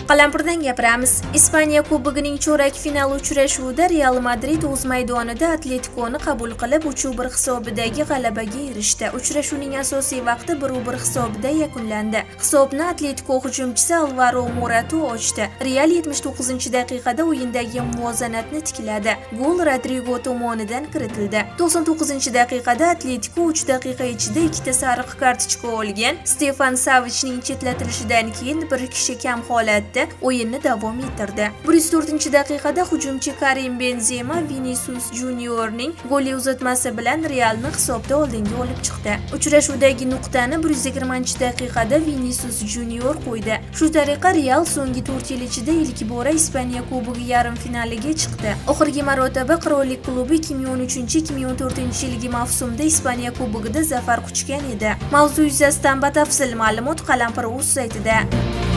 Qalampirdan gapiramiz. Ispaniya Kubogining cho'rak final uchrashuvida Real Madrid o'z maydonida Atletikoni qabul qilib 3-1 hisobidagi g'alabaga erishdi. Uchrashuvning asosiy vaqti 1-1 hisobida yakunlandi. Hisobni Atletiko hujumchisi Alvaro Morata ochdi. Real 79-daqiqada o'yindagi muvozanatni tikladi. Gol Rodrigo tomonidan kiritildi. 99-daqiqada Atletiko 3 daqiqa ichida ikkita sariq kartochka olgan. Stefan Savichning chetlatilishidan keyin bir kishi kam holatda o'yinni davom ettirdi. 104-daqiqada hujumchi Karim Benzema Vinicius Juniorning golli uzatmasi bilan Realni hisobda oldinga olib chiqdi. Uchrashuvdagi nuqtani 120-daqiqada Vinicius Junior qo'ydi. Shu tariqa Real so'nggi 4 yil ichida ilk bora Ispaniya Kubogi yarim finaliga chiqdi. Oxirgi marotaba Qirollik klubi 2013-2014-yilgi mavsumda Ispaniya Kubogida zafar quchgan edi. Mavzu yuzasidan batafsil ma'lumot Qalampir.uz saytida.